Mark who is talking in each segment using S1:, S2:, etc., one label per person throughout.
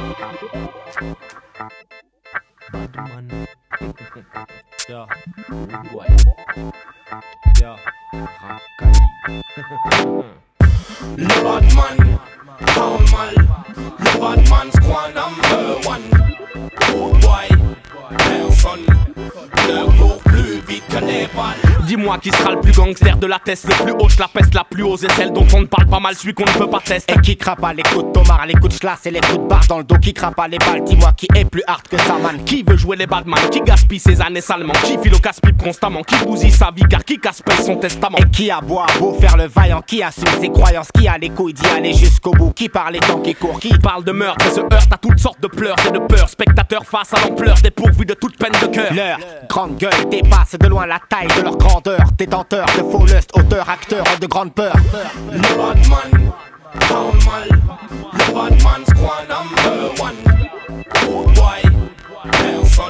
S1: Badman. Yeah. Ouais. Yeah.
S2: Le Badman, normal. Le Badman squad number one. Boy, personne ne court plus vite que les balles.
S3: Dis-moi qui sera le plus gangster de la test, le plus haut, la peste la plus osée, celle dont on ne parle pas mal, celui qu'on ne peut pas tester.
S4: Et qui crape pas les coups de tomard, les coups de schlass et les coups de barre dans le dos, qui crape pas les balles, dis-moi qui est plus hard que ça, man.
S3: Qui veut jouer les badman, qui gaspille ses années salement, qui file au casse-pipe constamment, qui bousille sa vie car qui casse-paye son testament.
S4: Et qui a beau faire le vaillant, qui assume ses croyances, qui a les couilles d'y aller jusqu'au bout, qui parle les temps qui courent, qui
S3: parle de meurtre et se heurte à toutes sortes de pleurs et de peurs. Spectateurs face à l'ampleur, dépourvus de toute peine de cœur.
S4: Leur grande gueule dépasse de loin la taille de leur grandeur, détenteurs de faux lust, auteurs, acteurs de grande peur.
S2: Le Badman, normal. Le Badman squad number one. Boy, personne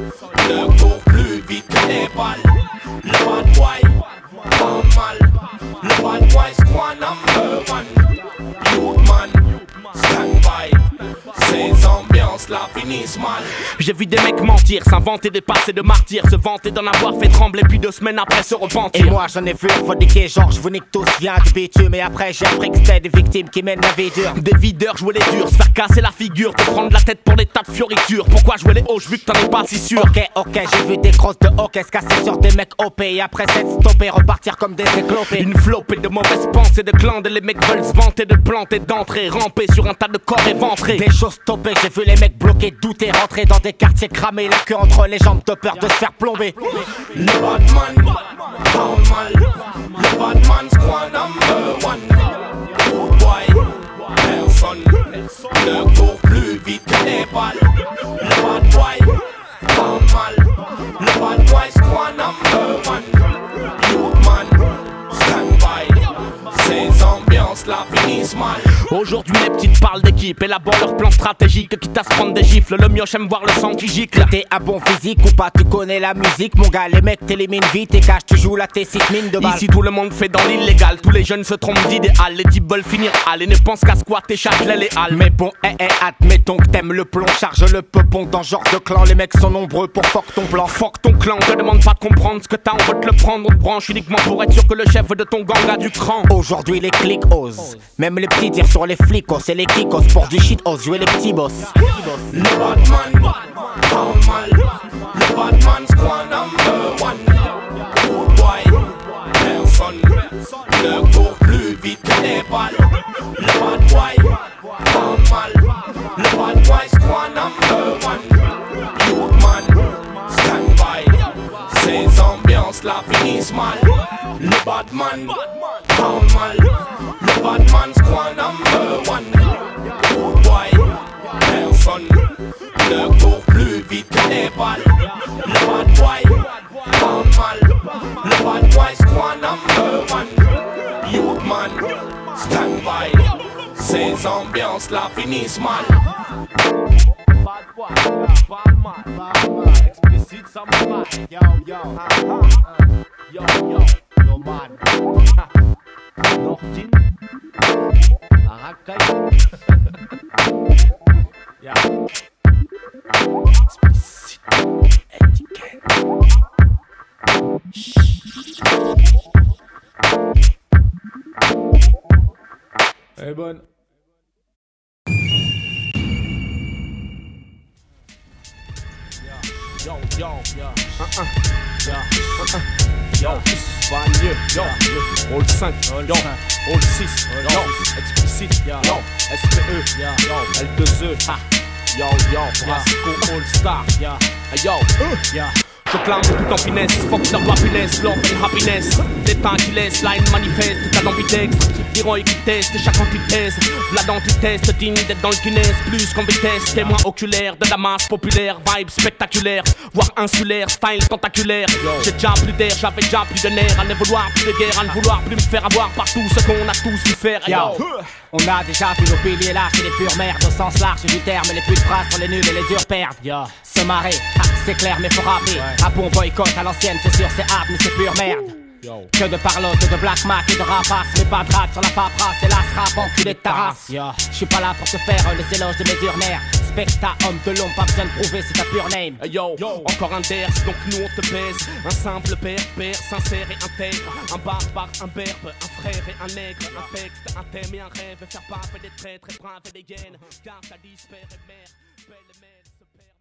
S2: ne court plus vite que les balles. Le Bad Boy, normal. Le Bad Boy squad number one. Youthman, stand by. Ces ambiances là finissent mal.
S3: J'ai vu des mecs mentir, s'inventer des passés de martyrs, se vanter d'en avoir fait trembler, puis 2 semaines après se repentir.
S4: Et moi j'en ai vu fabriquer, genre je vous nique tous, viens du bitume. Et après j'ai appris que c'était des victimes qui mènent la vie dure.
S3: Des videurs jouer les durs, se faire casser la figure, te prendre la tête pour des tas de fioritures. Pourquoi jouer les hoches vu que t'en es pas si sûr?
S4: Ok, j'ai vu des crosses de hockey se casser sur des mecs OP. Et après s'être stoppé, repartir comme des éclopés.
S3: Une flopée de mauvaises pensées, de glandes, les mecs veulent se vanter de planter, d'entrer, ramper sur un tas de corps éventrés.
S4: Des choses stoppées, j'ai vu les mecs bloqués, douter, rentrer dans des quartiers cramés, la queue entre les jambes de peur de se faire plomber.
S2: Le Badman, normal. Le Badman squad number one. Boy, personne ne court plus vite que les balles. Le Bad Boy, normal. Le Bad Boy squad number one. Youthman, stand by. Ces ambiances là finissent mal.
S3: Aujourd'hui les petites parlent d'équipe, élaborent leur plan stratégique, quitte à se prendre des gifles, le mioche aime voir le sang qui gicle.
S4: T'es un bon physique ou pas, tu connais la musique, mon gars, les mecs t'éliminent vite et cache, tu joues la T6 mine de balle.
S3: Ici tout le monde fait dans l'illégal, tous les jeunes se trompent d'idéal, les types veulent finir hal et ne pensent qu'à squatter Châtelet les halles.
S4: Mais bon, admettons que t'aimes le plomb, charge le peupon dans ce genre de clan, les mecs sont nombreux pour fuck ton plan.
S3: Fuck ton clan, te demande pas de comprendre ce que t'as, on veut te le prendre, on te branche uniquement pour être sûr que le chef de ton gang a du cran.
S4: Aujourd'hui les clics osent, même les petits dire sur les flicos, c'est les kikos pour du shit ose, jouer les petits boss.
S2: Le Badman, normal. Le Badman squad number one. Boy, personne ne court plus vite que les balles. Le Bad Boy, normal. Le Bad Boy squad number one. Youthman, stand by. Ces ambiances là finissent mal. Le Badman, normal. Le Badman squad number one. Boy, personne ne court plus vite que les balles. Le Bad Boy, normal. Le Bad Boy squad number one. Youthman, stand by. Ces ambiances là finissent mal.
S1: Bad boy, bad man. Explicit samurai. Yo, man. Nortin. Arakai. Yeah. Explicit. Etiquette. Elle est bonne. Yo, banlieue, Hall 5, Hall 6, explicite, SPE, L2E, Brasco All Star, je clame tout en finesse, fuck leur happiness, love and happiness. L'état qui laisse, line manifeste, toute la d'ambidextre. L'héroïque qui teste, chaque antithèse. V'là d'antithèse, digne d'être dans le Guinness. Plus qu'en vitesse, témoin oculaire de la masse populaire. Vibe spectaculaire, voire insulaire, style tentaculaire. J'ai déjà plus d'air, j'avais déjà plus de nerfs. À ne vouloir plus de guerre, à ne vouloir plus me faire avoir par tout ce qu'on a tous dû faire.
S4: On a déjà vu nos piliers lâcher les pures merdes au sens large du terme, les putes brasses pour les nuls et les durs perdent. Se marrer, c'est clair mais faut rapper. À bon boycott à l'ancienne, c'est sûr c'est hard mais c'est pure merde. Que de parlotte, de black mac et de rapace, mais pas de rap sur la paperasse, et là ce rap enculé de ta race. J'suis pas là pour te faire les éloges de mes durs nerfs. Respecta, homme de l'ombre, pas besoin de prouver c'est ta pure name.
S1: Yo, encore un ders, donc nous on te baise. Un simple père, sincère et intègre. Un barbare, un berbe, un frère et un nègre. Un texte, un thème et un rêve. Faire part des traîtres et braves et des gaines. Car ta dispère et mère, belle mère se perd.